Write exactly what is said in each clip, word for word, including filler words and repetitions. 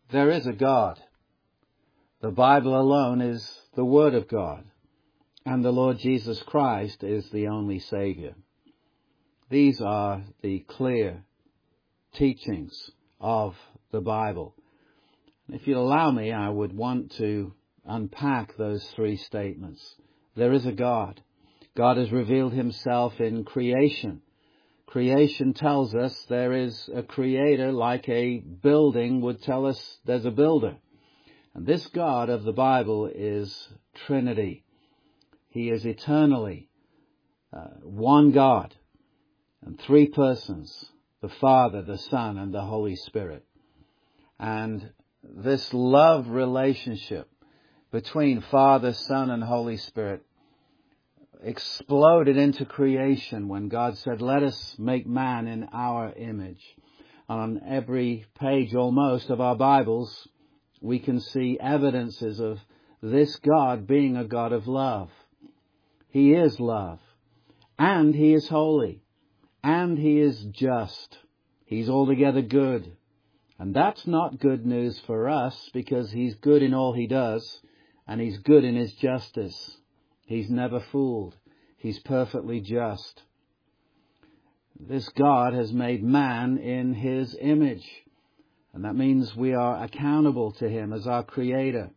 There is a God. The Bible alone is the Word of God, and the Lord Jesus Christ is the only Saviour. These are the clear teachings of the Bible. If you'd allow me, I would want to unpack those three statements. There is a God. God has revealed himself in creation. Creation tells us there is a creator, like a building would tell us there's a builder. And this God of the Bible is Trinity. He is eternally uh, one God and three persons, the Father, the Son, and the Holy Spirit. And this love relationship between Father, Son, and Holy Spirit exploded into creation when God said, let us make man in our image. On every page almost of our Bibles, we can see evidences of this God being a God of love. He is love, and He is holy, and He is just. He's altogether good. And that's not good news for us, because He's good in all He does, and He's good in His justice. He's never fooled. He's perfectly just. This God has made man in His image. And that means we are accountable to Him as our Creator.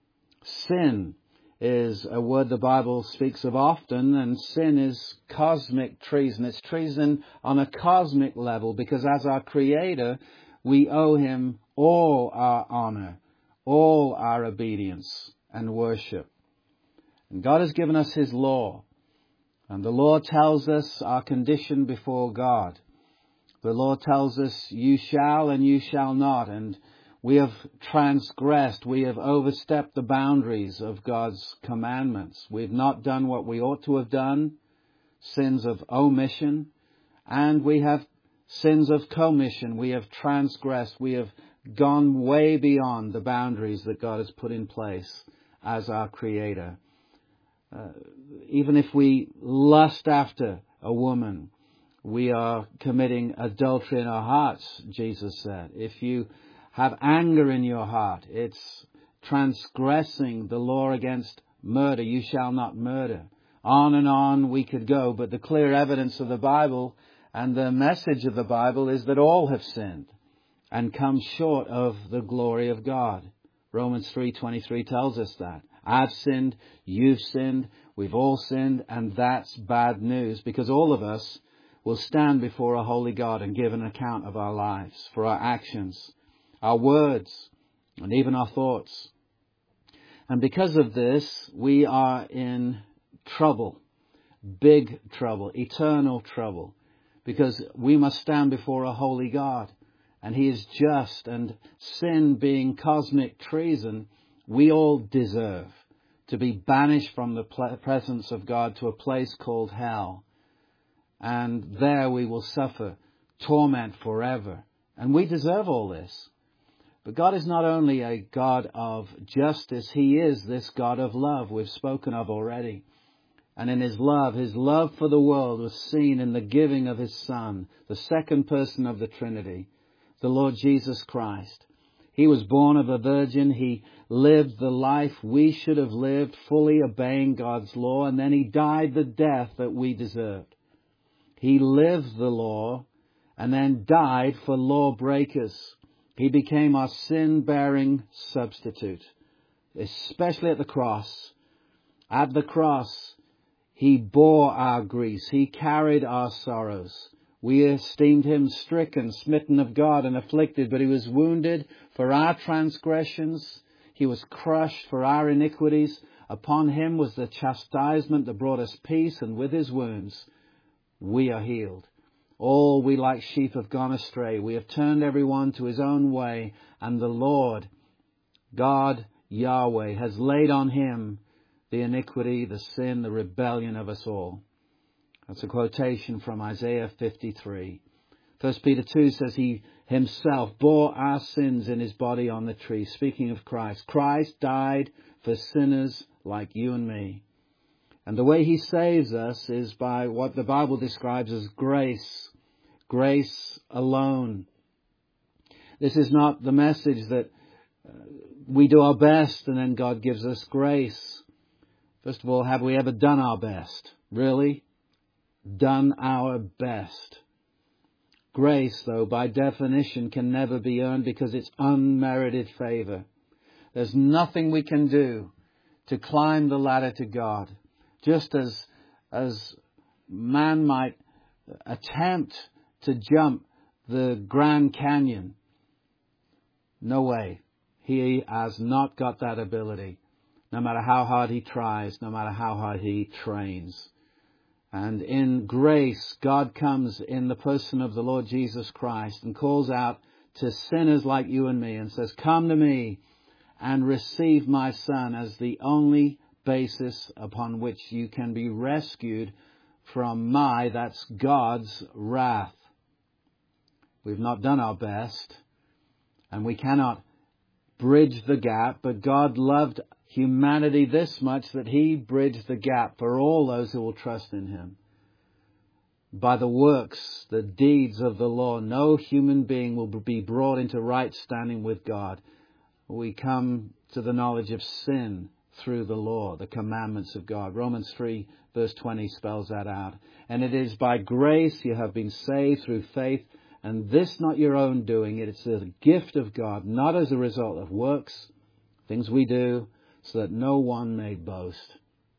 Sin is a word the Bible speaks of often, and sin is cosmic treason. It's treason on a cosmic level, because as our Creator, we owe Him all our honor, all our obedience and worship. And God has given us His law. And the law tells us our condition before God. The law tells us, you shall and you shall not. And we have transgressed. We have overstepped the boundaries of God's commandments. We've not done what we ought to have done. Sins of omission. And we have sins of commission. We have transgressed. We have gone way beyond the boundaries that God has put in place as our Creator. Uh, even if we lust after a woman, we are committing adultery in our hearts, Jesus said. If you have anger in your heart, it's transgressing the law against murder. You shall not murder. On and on we could go, but the clear evidence of the Bible and the message of the Bible is that all have sinned and come short of the glory of God. Romans three twenty-three tells us that. I've sinned, you've sinned, we've all sinned, and that's bad news, because all of us will stand before a holy God and give an account of our lives, for our actions, our words, and even our thoughts. And because of this, we are in trouble, big trouble, eternal trouble, because we must stand before a holy God, and He is just, and sin being cosmic treason, we all deserve to be banished from the presence of God to a place called hell. And there we will suffer torment forever. And we deserve all this. But God is not only a God of justice, He is this God of love we've spoken of already. And in His love, His love for the world was seen in the giving of His Son, the second person of the Trinity, the Lord Jesus Christ. He was born of a virgin. He lived the life we should have lived, fully obeying God's law. And then He died the death that we deserved. He lived the law and then died for lawbreakers. He became our sin-bearing substitute, especially at the cross. At the cross, He bore our griefs. He carried our sorrows. We esteemed Him stricken, smitten of God, and afflicted, but He was wounded for our transgressions. He was crushed for our iniquities. Upon Him was the chastisement that brought us peace, and with His wounds we are healed. All we like sheep have gone astray. We have turned every one to his own way, and the Lord, God, Yahweh, has laid on Him the iniquity, the sin, the rebellion of us all. That's a quotation from Isaiah fifty-three. First Peter two says He Himself bore our sins in His body on the tree. Speaking of Christ, Christ died for sinners like you and me. And the way He saves us is by what the Bible describes as grace. Grace alone. This is not the message that we do our best and then God gives us grace. First of all, have we ever done our best? Really? Done our best. Grace, though, by definition, can never be earned because it's unmerited favor. There's nothing we can do to climb the ladder to God. Just as, as man might attempt to jump the Grand Canyon. No way. He has not got that ability. No matter how hard he tries, no matter how hard he trains. And in grace, God comes in the person of the Lord Jesus Christ and calls out to sinners like you and me and says, come to me and receive my Son as the only basis upon which you can be rescued from my, that's God's, wrath. We've not done our best, and we cannot bridge the gap, but God loved humanity this much that he bridged the gap for all those who will trust in him. By the works, the deeds of the law, no human being will be brought into right standing with God. We come to the knowledge of sin through the law, the commandments of God. Romans three verse twenty spells that out. And it is by grace you have been saved through faith, and this not your own doing. It is the gift of God, not as a result of works, things we do, so that no one may boast.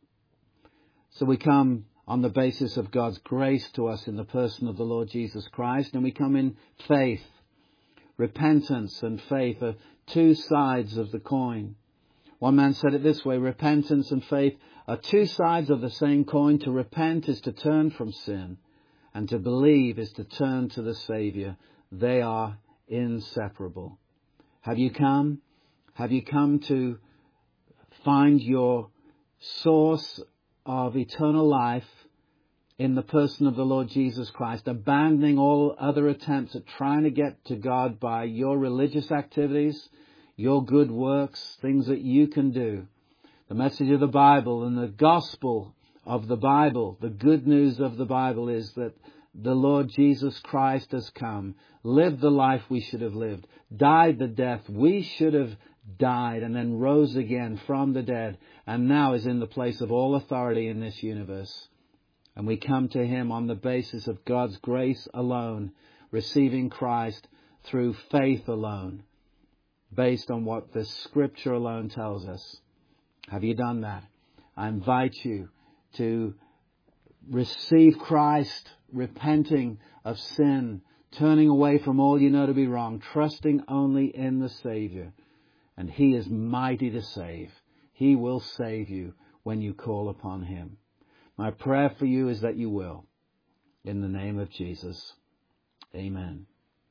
So we come on the basis of God's grace to us in the person of the Lord Jesus Christ, and we come in faith. Repentance and faith are two sides of the coin. One man said it this way: repentance and faith are two sides of the same coin. To repent is to turn from sin, and to believe is to turn to the Savior. They are inseparable. Have you come? Have you come to find your source of eternal life in the person of the Lord Jesus Christ, abandoning all other attempts at trying to get to God by your religious activities, your good works, things that you can do? The message of the Bible and the gospel of the Bible, the good news of the Bible, is that the Lord Jesus Christ has come, lived the life we should have lived, died the death we should have died, and then rose again from the dead, and now is in the place of all authority in this universe. And we come to him on the basis of God's grace alone, receiving Christ through faith alone, based on what the Scripture alone tells us. Have you done that? I invite you to receive Christ, repenting of sin, turning away from all you know to be wrong, trusting only in the Savior. And he is mighty to save. He will save you when you call upon him. My prayer for you is that you will. In the name of Jesus. Amen.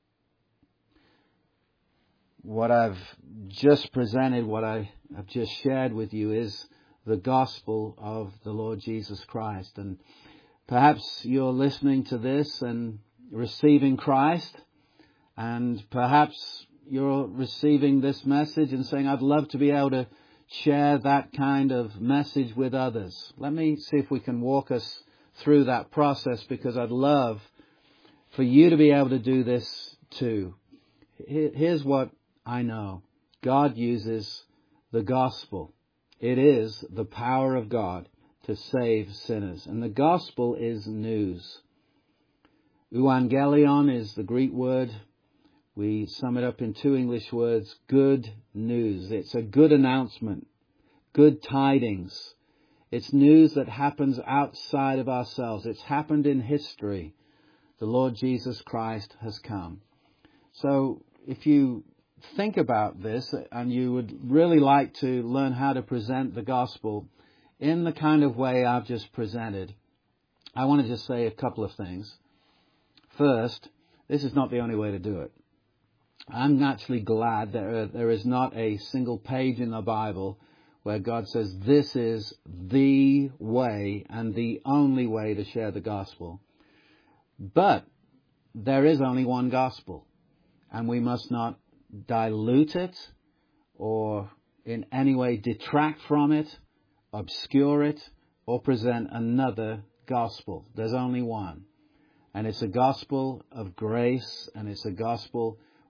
What I've just presented, what I have just shared with you, is the gospel of the Lord Jesus Christ. And perhaps you're listening to this and receiving Christ, and perhaps you're receiving this message and saying, I'd love to be able to share that kind of message with others. Let me see if we can walk us through that process, because I'd love for you to be able to do this too. Here's what I know. God uses the gospel. It is the power of God to save sinners. And the gospel is news. Euangelion is the Greek word. We sum it up in two English words: good news. It's a good announcement, good tidings. It's news that happens outside of ourselves. It's happened in history. The Lord Jesus Christ has come. So if you think about this and you would really like to learn how to present the gospel in the kind of way I've just presented, I want to just say a couple of things. First, this is not the only way to do it. I'm actually glad that there is not a single page in the Bible where God says this is the way and the only way to share the gospel. But there is only one gospel, and we must not dilute it or in any way detract from it, obscure it, or present another gospel. There's only one. And it's a gospel of grace, and it's a gospel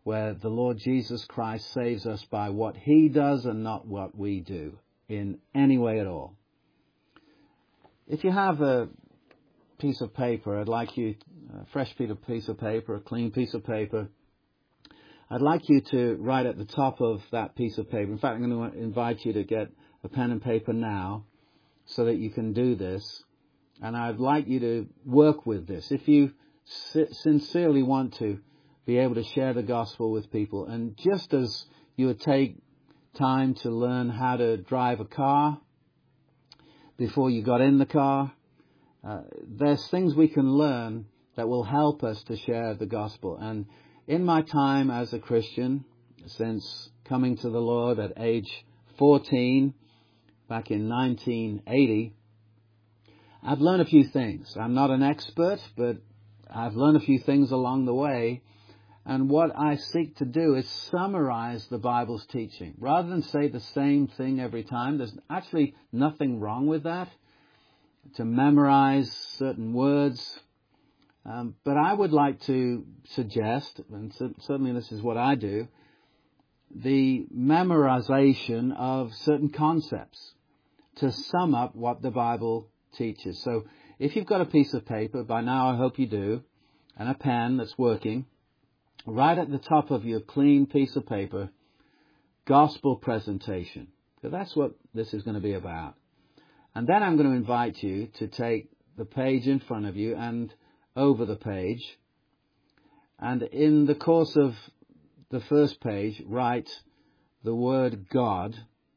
where the Lord Jesus Christ saves us by what He does and not what we do in any way at all. If you have a piece of paper, I'd like you, a fresh piece of paper, a clean piece of paper, I'd like you to write at the top of that piece of paper. In fact, I'm going to invite you to get a pen and paper now so that you can do this. And I'd like you to work with this. If you sincerely want to be able to share the gospel with people, and just as you would take time to learn how to drive a car before you got in the car, uh, there's things we can learn that will help us to share the gospel. And in my time as a Christian, since coming to the Lord at age fourteen, back in nineteen eighty, I've learned a few things. I'm not an expert, but I've learned a few things along the way. And what I seek to do is summarize the Bible's teaching. Rather than say the same thing every time, there's actually nothing wrong with that, to memorize certain words. Um, but I would like to suggest, and certainly this is what I do, the memorization of certain concepts to sum up what the Bible teaches. So if you've got a piece of paper, by now I hope you do, and a pen that's working, right at the top of your clean piece of paper, gospel presentation. So that's what this is going to be about. And then I'm going to invite you to take the page in front of you and over the page, and in the course of the first page, write the word God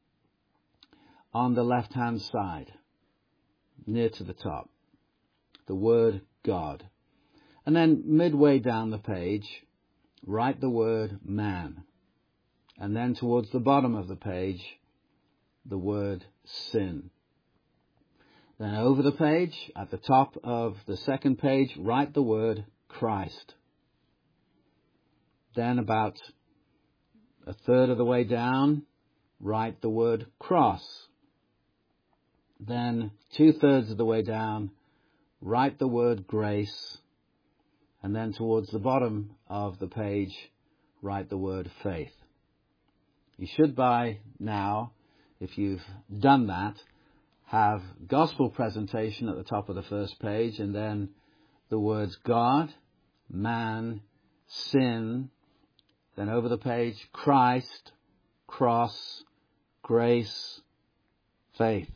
on the left-hand side, near to the top. The word God. And then midway down the page, write the word man. And then towards the bottom of the page, the word sin. Then over the page, at the top of the second page, write the word Christ. Then about a third of the way down, write the word cross. Then two-thirds of the way down, write the word grace. And then towards the bottom of the page, write the word faith. You should by now, if you've done that, have gospel presentation at the top of the first page, and then the words God, man, sin, then over the page, Christ, cross, grace, faith.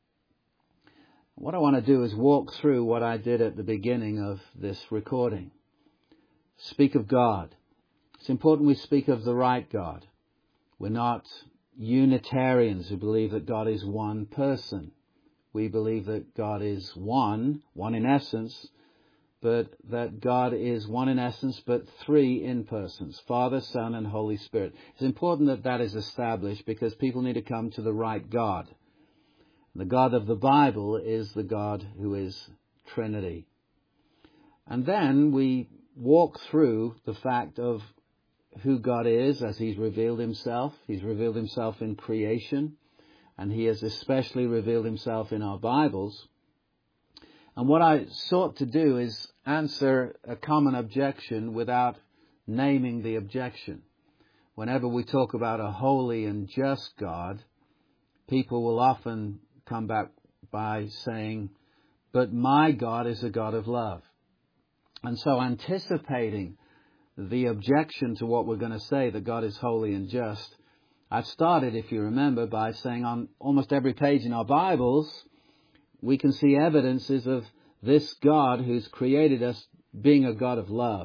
What I want to do is walk through what I did at the beginning of this recording. Speak of God. It's important we speak of the right God. We're not Unitarians who believe that God is one person. We believe that God is one, one in essence, but that God is one in essence, but three in persons, Father, Son, and Holy Spirit. It's important that that is established because people need to come to the right God. The God of the Bible is the God who is Trinity. And then we walk through the fact of who God is as He's revealed Himself. He's revealed Himself in creation, and He has especially revealed Himself in our Bibles. And what I sought to do is answer a common objection without naming the objection. Whenever we talk about a holy and just God, people will often come back by saying, but my God is a God of love. And so anticipating the objection to what we're going to say, that God is holy and just, I've started, if you remember, by saying on almost every page in our Bibles, we can see evidences of this God who's created us being a God of love.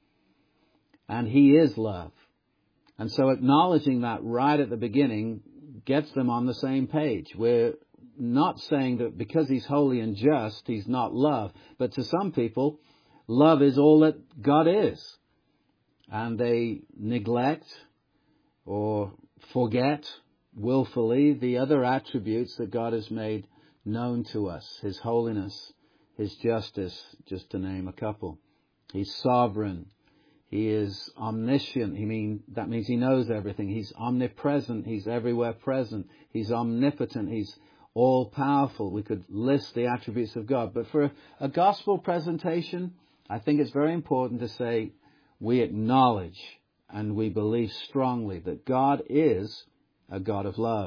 And He is love. And so acknowledging that right at the beginning gets them on the same page. We're not saying that because He's holy and just, He's not love. But to some people, love is all that God is. And they neglect or forget willfully the other attributes that God has made known to us. His holiness, His justice, just to name a couple. He's sovereign. He is omniscient. He mean, that means He knows everything. He's omnipresent. He's everywhere present. He's omnipotent. He's all-powerful. We could list the attributes of God. But for a, a gospel presentation, I think it's very important to say we acknowledge and we believe strongly that God is a God of love.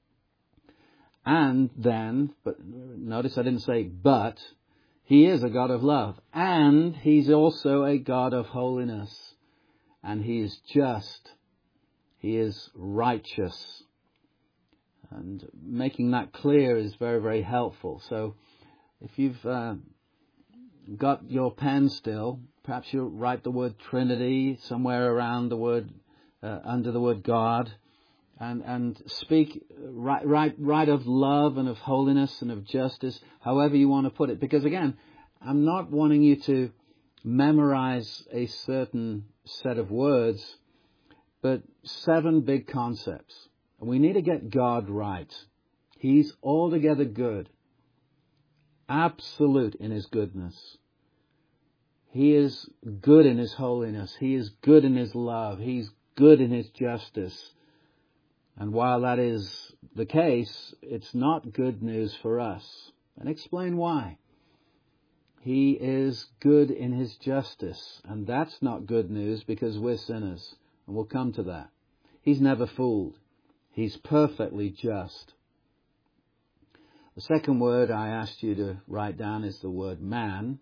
And then, but notice I didn't say but, He is a God of love. And He's also a God of holiness. And He is just. He is righteous. And making that clear is very, very helpful. So if you've uh, got your pen still, perhaps you'll write the word Trinity somewhere around the word, uh, under the word God. And, and speak right, right, right of love and of holiness and of justice, however you want to put it. Because again, I'm not wanting you to memorize a certain set of words, but seven big concepts. And we need to get God right. He's altogether good, absolute in His goodness. He is good in His holiness. He is good in His love. He's good in His justice. And while that is the case, it's not good news for us. And explain why. He is good in His justice. And that's not good news because we're sinners. And we'll come to that. He's never fooled. He's perfectly just. The second word I asked you to write down is the word man.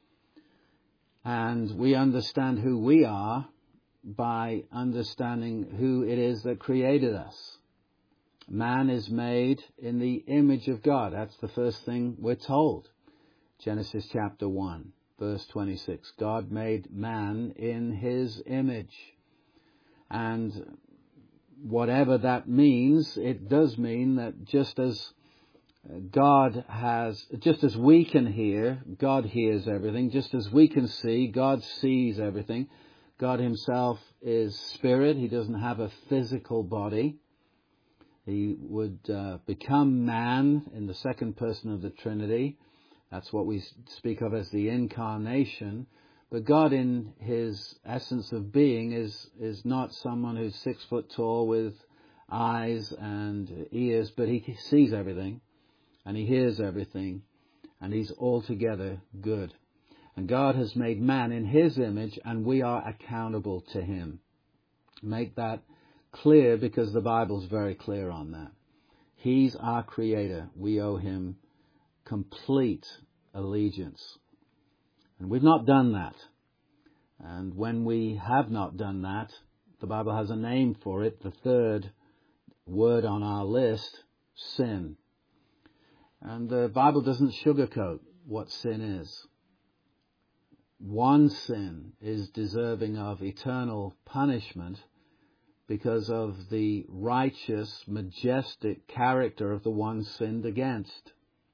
And we understand who we are by understanding who it is that created us. Man is made in the image of God. That's the first thing we're told. Genesis chapter one, verse twenty-six. God made man in His image. And whatever that means, it does mean that just as God has, just as we can hear, God hears everything. Just as we can see, God sees everything. God Himself is spirit. He doesn't have a physical body. He would uh, become man in the second person of the Trinity. That's what we speak of as the incarnation. But God in His essence of being is, is not someone who's six foot tall with eyes and ears, but He sees everything and He hears everything and He's altogether good. And God has made man in His image, and we are accountable to Him. Make that clear because the Bible's very clear on that. He's our Creator. We owe Him complete allegiance. And we've not done that. And when we have not done that, the Bible has a name for it. The third word on our list, sin. And the Bible doesn't sugarcoat what sin is. One sin is deserving of eternal punishment because of the righteous, majestic character of the one sinned against.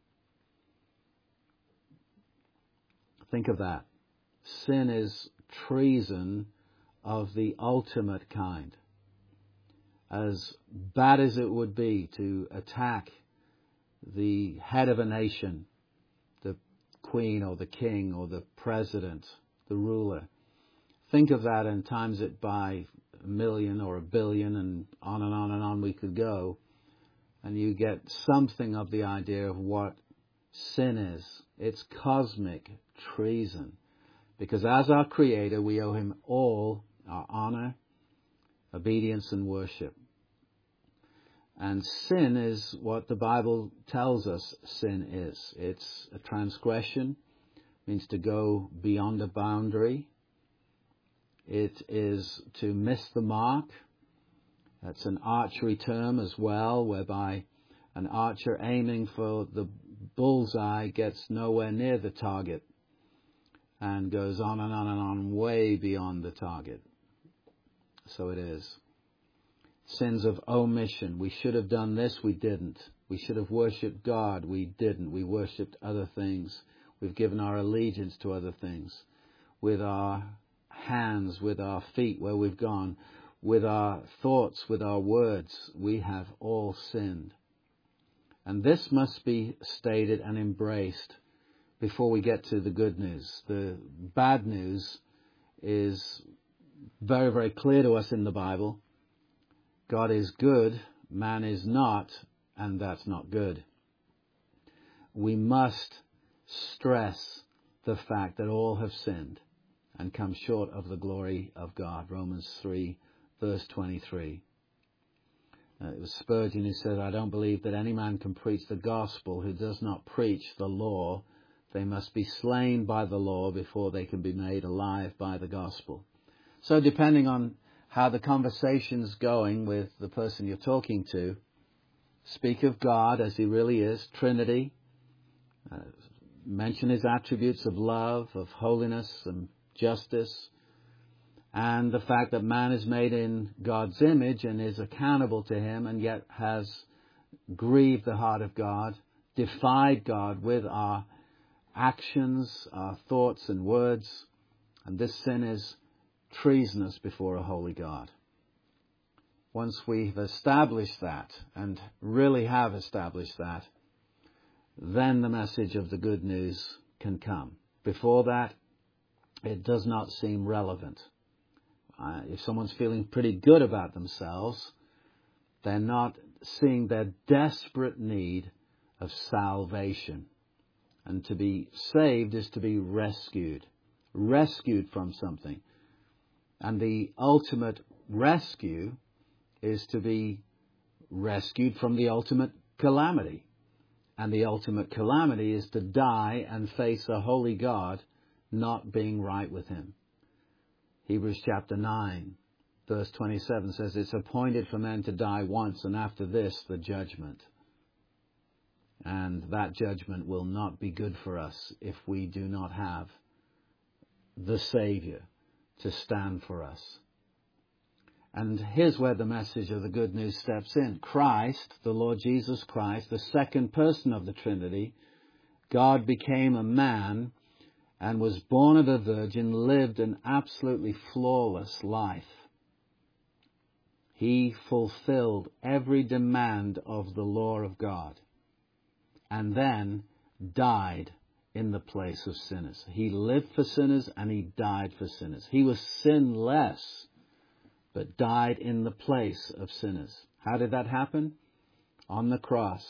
Think of that. Sin is treason of the ultimate kind. As bad as it would be to attack the head of a nation, the queen or the king or the president, the ruler. Think of that and times it by a million or a billion, and on and on and on we could go. And you get something of the idea of what sin is. It's cosmic treason. Because as our Creator, we owe Him all our honor, obedience, and worship. And sin is what the Bible tells us sin is. It's a transgression, means to go beyond a boundary. It is to miss the mark. That's an archery term as well, whereby an archer aiming for the bullseye gets nowhere near the target and goes on and on and on way beyond the target. So it is. Sins of omission. We should have done this, we didn't. We should have worshipped God, we didn't. We worshipped other things. We've given our allegiance to other things. With our hands, with our feet, where we've gone, with our thoughts, with our words, we have all sinned. And this must be stated and embraced before we get to the good news. The bad news is very, very clear to us in the Bible. God is good, man is not, and that's not good. We must stress the fact that all have sinned and come short of the glory of God. Romans three, verse twenty-three. Uh, it was Spurgeon who said, I don't believe that any man can preach the gospel who does not preach the law. They must be slain by the law before they can be made alive by the gospel. So depending on how the conversation's going with the person you're talking to, speak of God as he really is, Trinity, uh, mention his attributes of love, of holiness and justice, and the fact that man is made in God's image and is accountable to him and yet has grieved the heart of God, defied God with our actions, our thoughts and words, and this sin is treasonous before a holy God. Once we've established that, and really have established that, then the message of the good news can come. Before that, it does not seem relevant. Uh, if someone's feeling pretty good about themselves, they're not seeing their desperate need of salvation. And to be saved is to be rescued, rescued from something. And the ultimate rescue is to be rescued from the ultimate calamity. And the ultimate calamity is to die and face a holy God not being right with him. Hebrews chapter nine, verse twenty-seven says, it's appointed for men to die once, and after this, the judgment. And that judgment will not be good for us if we do not have the Savior to stand for us. And here's where the message of the good news steps in. Christ, the Lord Jesus Christ, the second person of the Trinity, God became a man and was born of a virgin, lived an absolutely flawless life. He fulfilled every demand of the law of God and then died in the place of sinners. He lived for sinners and he died for sinners. He was sinless, but died in the place of sinners. How did that happen? On the cross.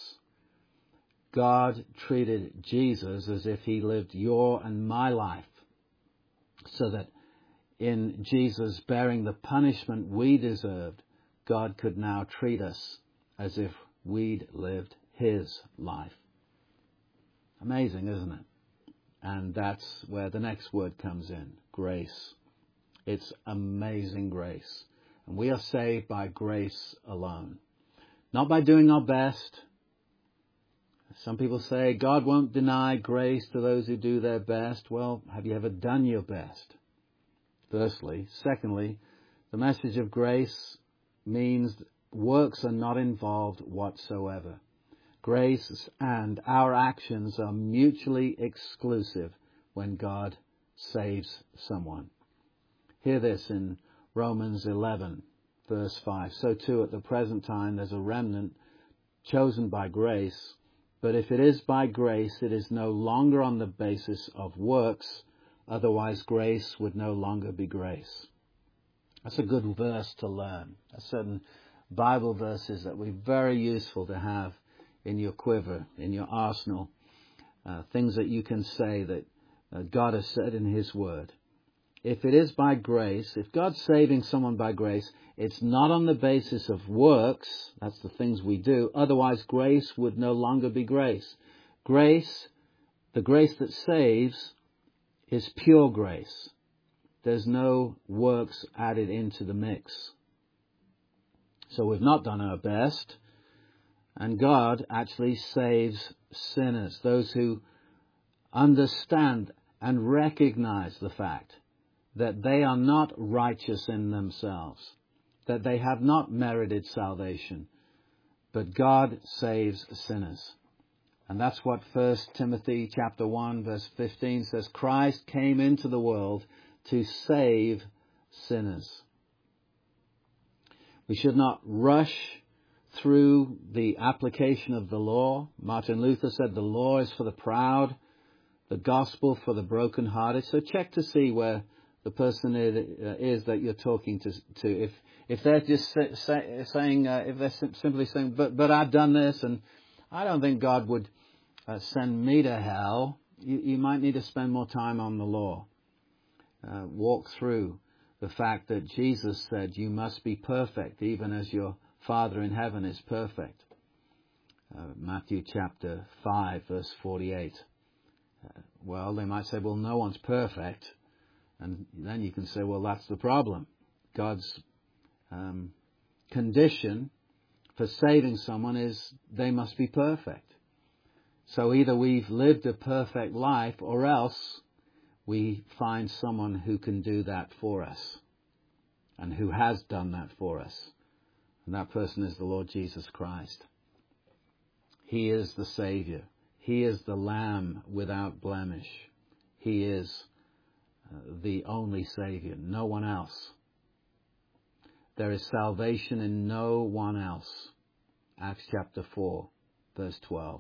God treated Jesus as if he lived your and my life, so that in Jesus bearing the punishment we deserved, God could now treat us as if we'd lived his life. Amazing, isn't it? And that's where the next word comes in, grace. It's amazing grace. And we are saved by grace alone. Not by doing our best. Some people say God won't deny grace to those who do their best. Well, have you ever done your best? Firstly. Secondly, the message of grace means works are not involved whatsoever. Grace and our actions are mutually exclusive when God saves someone. Hear this in Romans eleven, verse five. So too at the present time there's a remnant chosen by grace. But if it is by grace, it is no longer on the basis of works. Otherwise, grace would no longer be grace. That's a good verse to learn. There's certain Bible verses that will be very useful to have in your quiver, in your arsenal. Uh, things that you can say that uh, God has said in his word. If it is by grace, if God's saving someone by grace, it's not on the basis of works. That's the things we do. Otherwise, grace would no longer be grace. Grace, the grace that saves, is pure grace. There's no works added into the mix. So we've not done our best. And God actually saves sinners, those who understand and recognize the fact that they are not righteous in themselves, that they have not merited salvation, but God saves sinners. And that's what First Timothy chapter one verse fifteen says. Christ came into the world to save sinners. We should not rush through the application of the law. Martin Luther said the law is for the proud, the gospel for the brokenhearted. So check to see where the person is that you're talking to. to. If if they're just say, saying, uh, if they're simply saying, but but I've done this, and I don't think God would uh, send me to hell, you, you might need to spend more time on the law. uh, walk through the fact that Jesus said, you must be perfect, even as your Father in heaven is perfect. Uh, Matthew chapter five, verse forty-eight. Uh, well, they might say, well, no one's perfect. And then you can say, well, that's the problem. God's um, condition for saving someone is they must be perfect. So either we've lived a perfect life, or else we find someone who can do that for us and who has done that for us. And that person is the Lord Jesus Christ. He is the Savior. He is the Lamb without blemish. He is uh, the only Savior, no one else. There is salvation in no one else. Acts chapter four, verse twelve.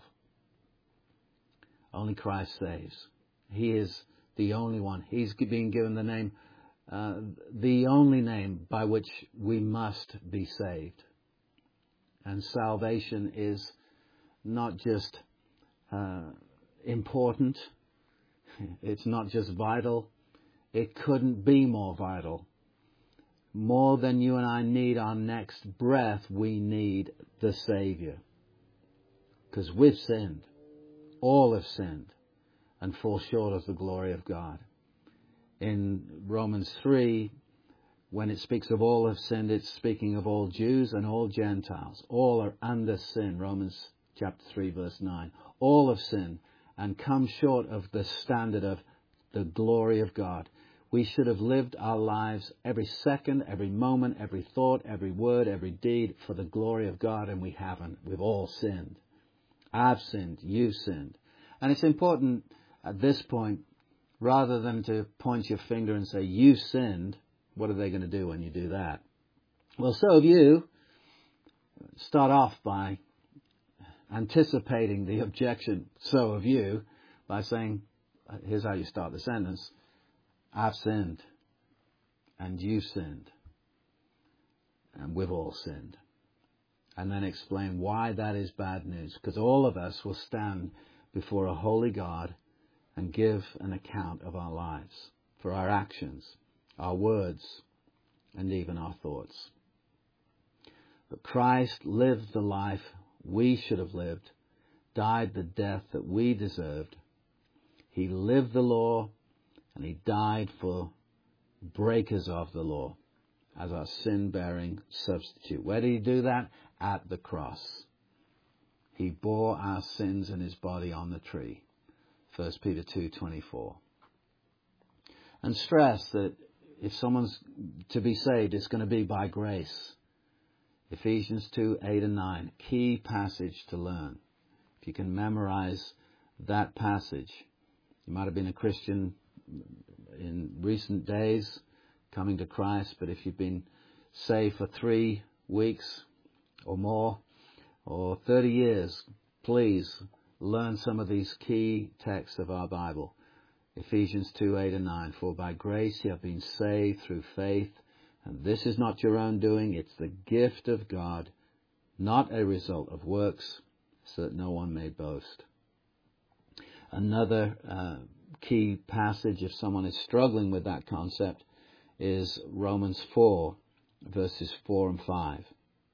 Only Christ saves. He is the only one. He's being given the name, uh, the only name by which we must be saved. And salvation is not just uh, important. It's not just vital. It couldn't be more vital. More than you and I need our next breath, we need the Savior. Because we've sinned. All have sinned and fall short of the glory of God. In Romans three, when it speaks of all have sinned, it's speaking of all Jews and all Gentiles. All are under sin. Romans chapter three, verse nine. All have sinned and come short of the standard of the glory of God. We should have lived our lives every second, every moment, every thought, every word, every deed for the glory of God, and we haven't. We've all sinned. I've sinned. You've sinned. And it's important at this point, rather than to point your finger and say, you sinned, what are they going to do when you do that? Well, so have you. Start off by anticipating the objection, so have you, by saying, here's how you start the sentence. I've sinned, and you've sinned, and we've all sinned. And then explain why that is bad news. Because all of us will stand before a holy God and give an account of our lives, for our actions, our words, and even our thoughts. But Christ lived the life we should have lived, died the death that we deserved. He lived the law, and he died for breakers of the law as our sin-bearing substitute. Where did he do that? At the cross. He bore our sins in his body on the tree. First Peter two twenty-four. And stress that if someone's to be saved, it's going to be by grace. Ephesians two, eight and nine. Key passage to learn. If you can memorize that passage. You might have been a Christian in recent days, coming to Christ, but if you've been saved for three weeks or more, or thirty years, please learn some of these key texts of our Bible. Ephesians two, eight and nine. For by grace you have been saved through faith, and this is not your own doing, it's the gift of God, not a result of works, so that no one may boast. Another uh, key passage, if someone is struggling with that concept, is Romans four, verses four and five,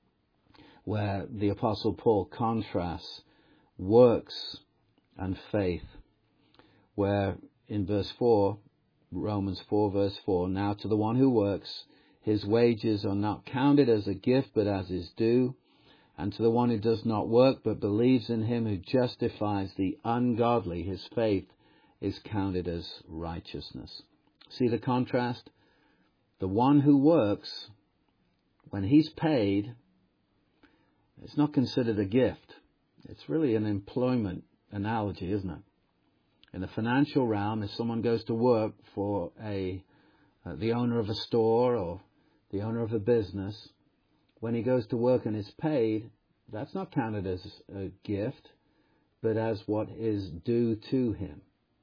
where the Apostle Paul contrasts works and faith, where in verse four, Romans four, verse four, now to the one who works, his wages are not counted as a gift, but as his due. And to the one who does not work, but believes in him who justifies the ungodly, his faith is counted as righteousness. See the contrast? The one who works, when he's paid, it's not considered a gift. It's really an employment analogy, isn't it? In the financial realm, if someone goes to work for a uh, the owner of a store or the owner of a business, when he goes to work and is paid, that's not counted as a gift, but as what is due to him.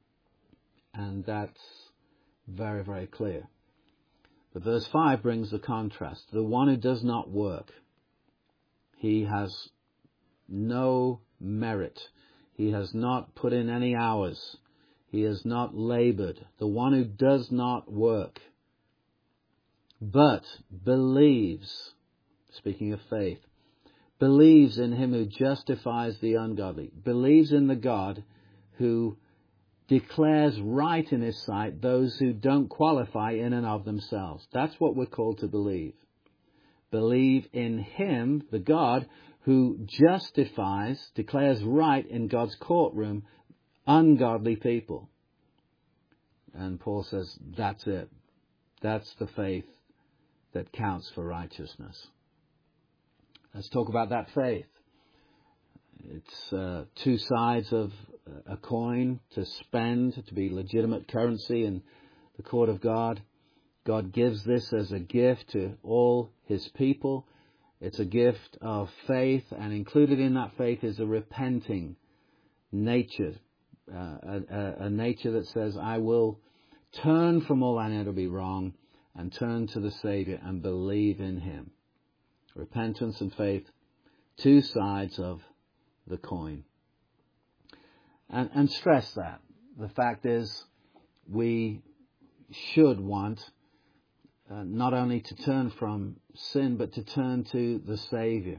And that's very, very clear. But verse five brings the contrast. The one who does not work, he has no merit. He has not put in any hours. He has not labored. The one who does not work, but believes, speaking of faith, believes in him who justifies the ungodly, believes in the God who declares right in his sight those who don't qualify in and of themselves. That's what we're called to believe. Believe in him, the God who justifies, declares right in God's courtroom, ungodly people. And Paul says, that's it. That's the faith that counts for righteousness. Let's talk about that faith. It's uh, two sides of a coin to spend, to be legitimate currency in the court of God. God gives this as a gift to all his people. It's a gift of faith, and included in that faith is a repenting nature, uh, a, a, a nature that says, I will turn from all I know to be wrong and turn to the Savior and believe in him. Repentance and faith, two sides of the coin. And, and stress that. The fact is, we should want uh, not only to turn from sin, but to turn to the Savior.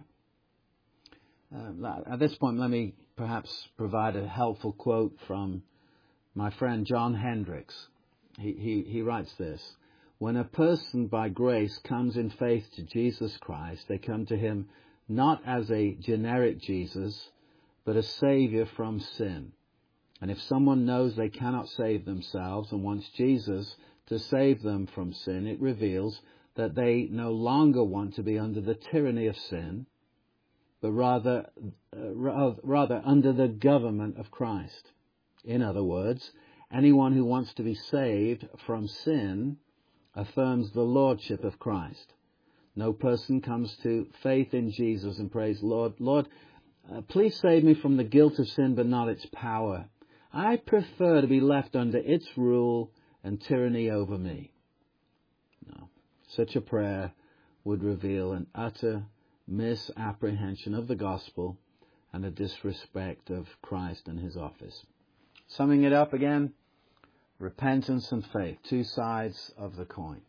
Uh, at this point, let me perhaps provide a helpful quote from my friend John Hendricks. He, he, he writes this: when a person by grace comes in faith to Jesus Christ, they come to him not as a generic Jesus, but a Savior from sin. And if someone knows they cannot save themselves and wants Jesus to save them from sin, it reveals that they no longer want to be under the tyranny of sin, but rather, uh, rather under the government of Christ. In other words, anyone who wants to be saved from sin affirms the lordship of Christ. No person comes to faith in Jesus and prays, Lord, Lord, uh, please save me from the guilt of sin, but not its power. I prefer to be left under its rule and tyranny over me. No. Such a prayer would reveal an utter misapprehension of the gospel and a disrespect of Christ and his office. Summing it up again, repentance and faith, two sides of the coin.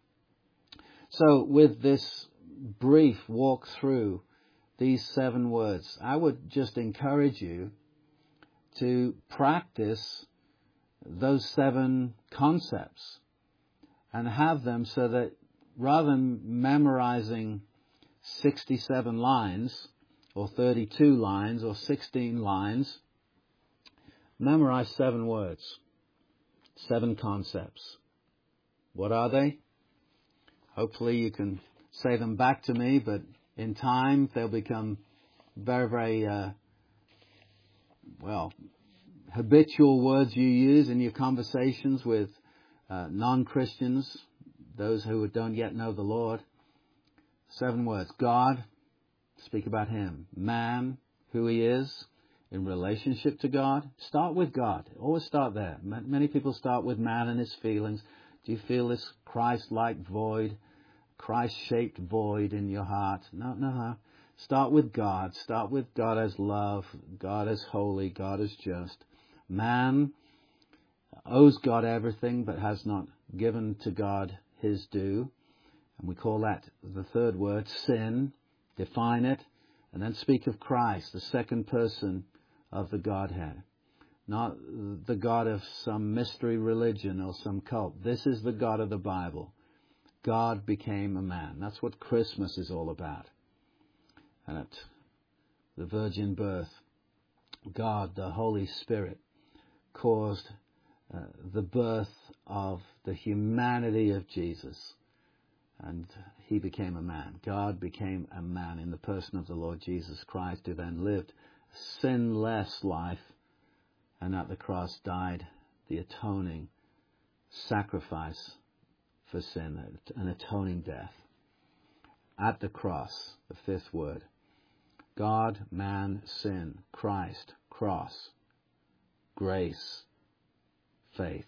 So with this brief walk through these seven words, I would just encourage you to practice those seven concepts and have them so that rather than memorizing sixty-seven lines or thirty-two lines or sixteen lines, memorize seven words, seven concepts. What are they? Hopefully you can say them back to me, but in time they'll become very, very, uh, well, habitual words you use in your conversations with uh, non-Christians, those who don't yet know the Lord. Seven words. God, speak about him. Man, who he is in relationship to God. Start with God. Always start there. Many people start with man and his feelings. Do you feel this Christ-like void, Christ-shaped void in your heart? No, no, no. Start with God. Start with God as love, God as holy, God as just. Man owes God everything but has not given to God his due. And we call that the third word, sin. Define it. And then speak of Christ, the second person of the Godhead. Not the God of some mystery religion or some cult. This is the God of the Bible. God became a man. That's what Christmas is all about. And at the virgin birth, God, the Holy Spirit, caused uh, the birth of the humanity of Jesus. And he became a man. God became a man in the person of the Lord Jesus Christ, who then lived a sinless life and at the cross died the atoning sacrifice for sin, an atoning death. At the cross, the fifth word. God, man, sin, Christ, cross, grace, faith.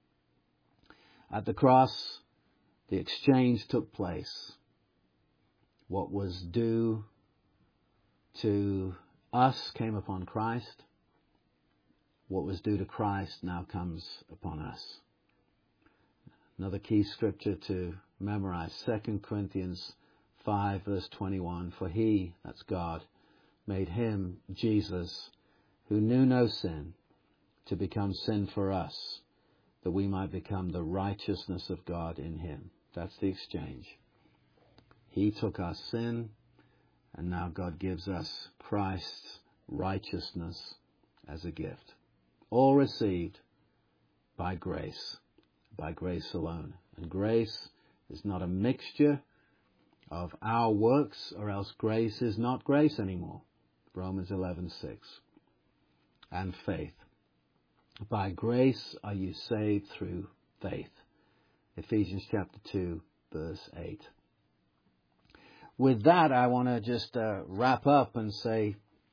At the cross, the exchange took place. What was due to us came upon Christ. what was due to Christ now comes upon us. Another key scripture to memorize, Second Corinthians five, verse twenty-one. For he, that's God, made him, Jesus, who knew no sin, to become sin for us, that we might become the righteousness of God in him. That's the exchange. He took our sin, and now God gives us Christ's righteousness as a gift. All received by grace, by grace alone. And grace is not a mixture of our works, or else grace is not grace anymore. Romans eleven six. And faith. By grace are you saved through faith. Ephesians chapter two, verse eight. With that, I want to just uh, wrap up and say,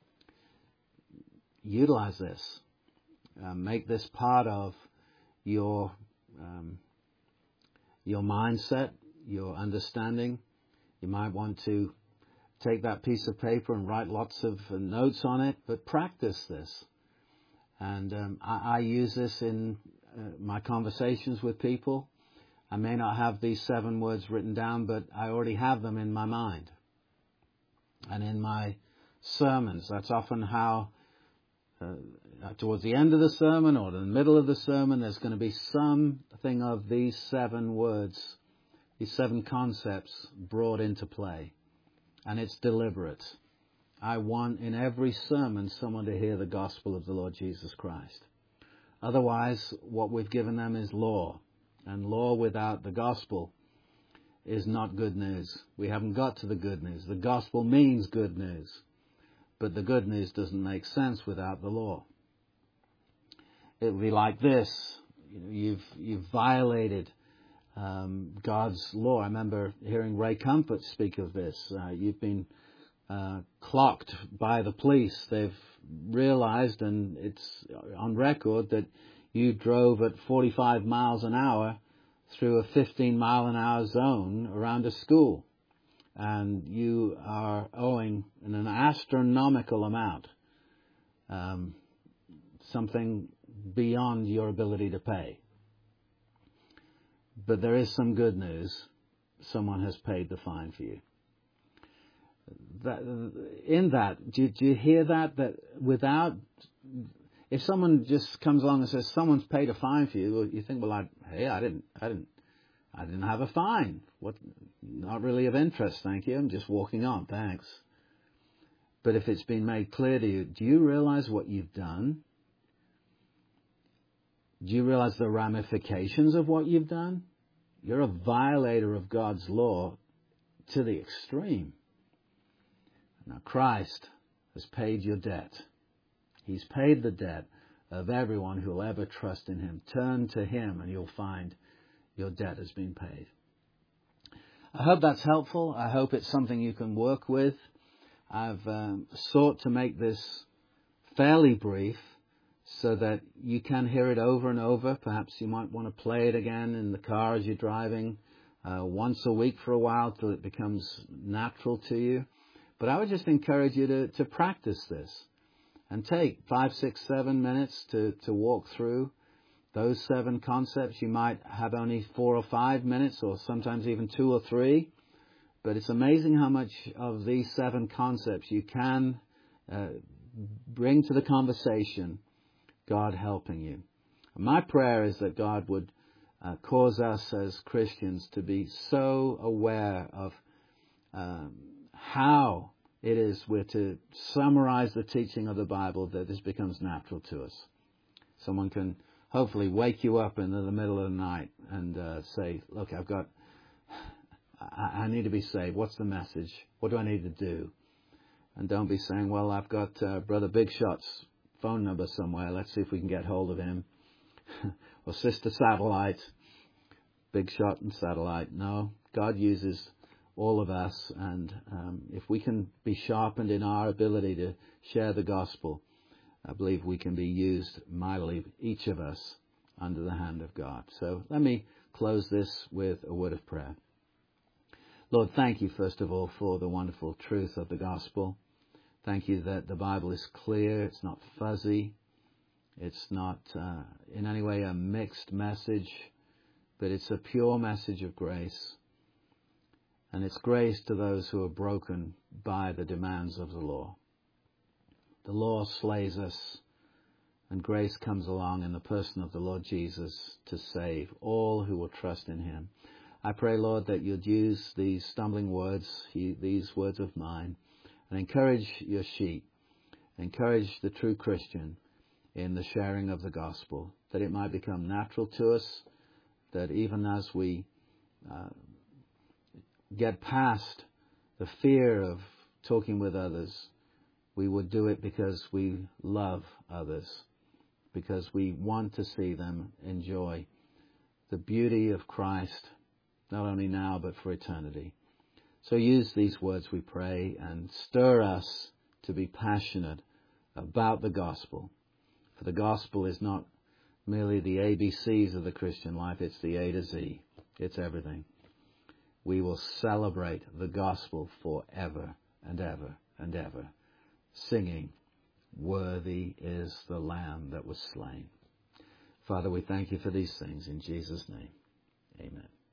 utilize this. Uh, make this part of your um, your mindset, your understanding. You might want to take that piece of paper and write lots of uh, notes on it, but practice this. And um, I, I use this in uh, my conversations with people. I may not have these seven words written down, but I already have them in my mind. And in my sermons, that's often how, uh, towards the end of the sermon or in the middle of the sermon, there's going to be something of these seven words, these seven concepts brought into play. And it's deliberate. I want in every sermon someone to hear the gospel of the Lord Jesus Christ. Otherwise, what we've given them is law. And law without the gospel is not good news. We haven't got to the good news. The gospel means good news. But the good news doesn't make sense without the law. It would be like this. You know, you've, you've violated um, God's law. I remember hearing Ray Comfort speak of this. Uh, you've been uh, clocked by the police. They've realized, and it's on record, that you drove at forty-five miles an hour through a fifteen mile an hour zone around a school. And you are owing an astronomical amount, um, something beyond your ability to pay. But there is some good news. Someone has paid the fine for you. That, in that, do, do you hear that? That without, if someone just comes along and says someone's paid a fine for you, well, you think, well, I, hey, I didn't, I didn't, I didn't have a fine. What? Not really of interest, thank you. I'm just walking on, thanks. But if it's been made clear to you, do you realize what you've done? Do you realize the ramifications of what you've done? You're a violator of God's law to the extreme. Now, Christ has paid your debt. He's paid the debt of everyone who will ever trust in him. Turn to him and you'll find your debt has been paid. I hope that's helpful. I hope it's something you can work with. I've um, sought to make this fairly brief so that you can hear it over and over. Perhaps you might want to play it again in the car as you're driving uh, once a week for a while till it becomes natural to you. But I would just encourage you to, to practice this and take five, six, seven minutes to, to walk through those seven concepts. You might have only four or five minutes or sometimes even two or three. But it's amazing how much of these seven concepts you can uh, bring to the conversation, God helping you. My prayer is that God would uh, cause us as Christians to be so aware of um, how it is we're to summarize the teaching of the Bible that this becomes natural to us. Someone can hopefully wake you up in the middle of the night and uh, say, look, I've got, I, I need to be saved. What's the message? What do I need to do? And don't be saying, well, I've got uh, Brother Big Shot's phone number somewhere. Let's see if we can get hold of him. Or Sister Satellite, Big Shot and Satellite. No, God uses all of us, and um, if we can be sharpened in our ability to share the gospel, I believe we can be used mightily, each of us, under the hand of God. So let me close this with a word of prayer. Lord, thank you, first of all, for the wonderful truth of the gospel. Thank you that the Bible is clear, it's not fuzzy, It's not uh, in any way a mixed message, but it's a pure message of grace. And it's grace to those who are broken by the demands of the law. The law slays us, and grace comes along in the person of the Lord Jesus to save all who will trust in him. I pray, Lord, that you'd use these stumbling words, these words of mine, and encourage your sheep, encourage the true Christian in the sharing of the gospel, that it might become natural to us, that even as we uh, get past the fear of talking with others, we would do it because we love others, because we want to see them enjoy the beauty of Christ, not only now but for eternity. So use these words, we pray, and stir us to be passionate about the gospel. For the gospel is not merely the A B Cs of the Christian life, it's the A to Z. It's everything. We will celebrate the gospel forever and ever and ever, singing, "Worthy is the Lamb that was slain." Father, we thank you for these things in Jesus' name. Amen.